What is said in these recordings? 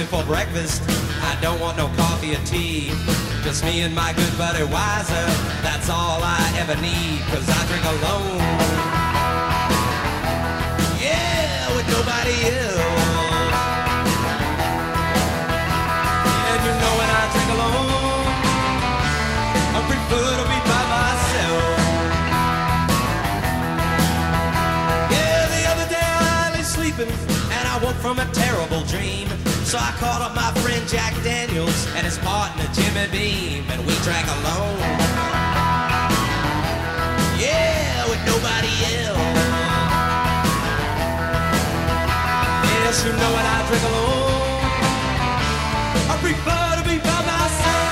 me for breakfast. I don't want no coffee or tea. Just me and my good buddy Wiser. That's all I ever need, 'cause I drink alone. Yeah, with nobody else. And you know when I drink alone, I prefer to be by myself. Yeah, the other day I lay sleeping and I woke from a terrible dream. So I called up my friend Jack Daniels and his partner Jimmy Beam, and we drank alone. Yeah, with nobody else. Yes, you know when I drink alone, I prefer to be by myself.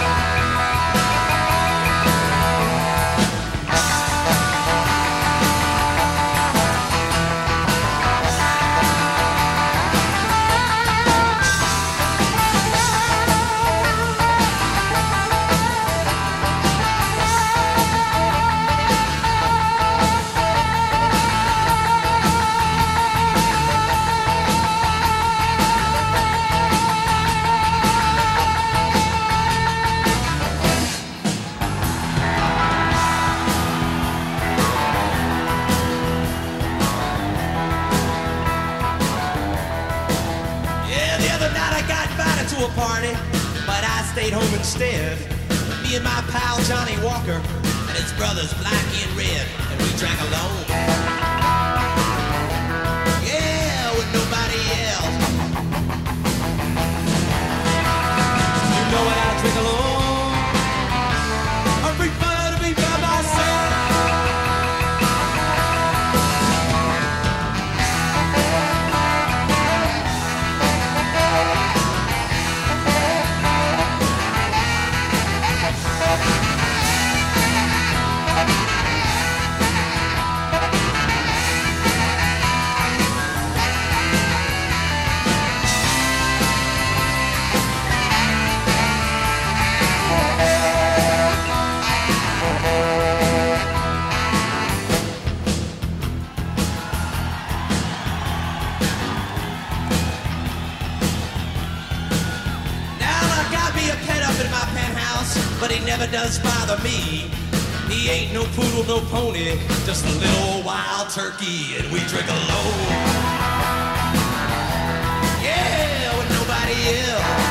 To a party, but I stayed home instead. Me and my pal Johnny Walker and his brothers Blackie and Red, and we drank alone. Yeah, with nobody else. You know when I drink alone, I prefer to be by myself. But he never does bother me. He ain't no poodle, no pony, just a little wild turkey, and we drink alone. Yeah, with nobody else.